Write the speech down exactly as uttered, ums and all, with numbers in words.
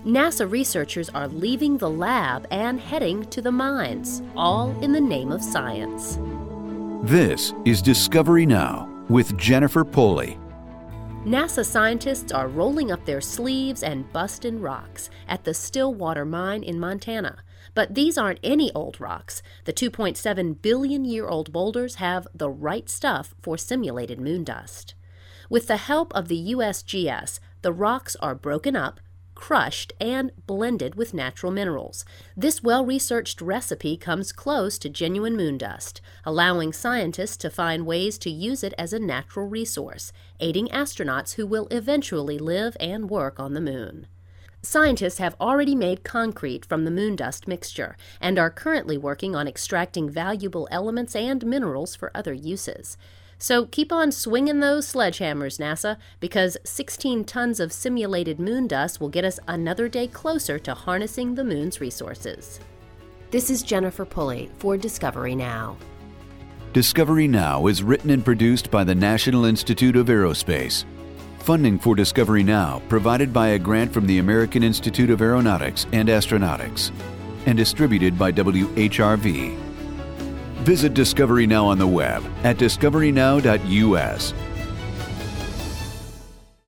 NASA researchers are leaving the lab and heading to the mines, all in the name of science. This is Discovery Now with Jennifer Pulley. NASA scientists are rolling up their sleeves and busting rocks at the Stillwater mine in Montana. But these aren't any old rocks. The two point seven billion year old boulders have the right stuff for simulated moon dust. With the help of the U S G S, the rocks are broken up, crushed, and blended with natural minerals. This well-researched recipe comes close to genuine moon dust, allowing scientists to find ways to use it as a natural resource, aiding astronauts who will eventually live and work on the moon. Scientists have already made concrete from the moon dust mixture and are currently working on extracting valuable elements and minerals for other uses. So keep on swinging those sledgehammers, NASA, because sixteen tons of simulated moon dust will get us another day closer to harnessing the moon's resources. This is Jennifer Pulley for Discovery Now. Discovery Now is written and produced by the National Institute of Aerospace. Funding for Discovery Now provided by a grant from the American Institute of Aeronautics and Astronautics and distributed by W H R V. Visit Discovery Now on the web at discovery now dot U S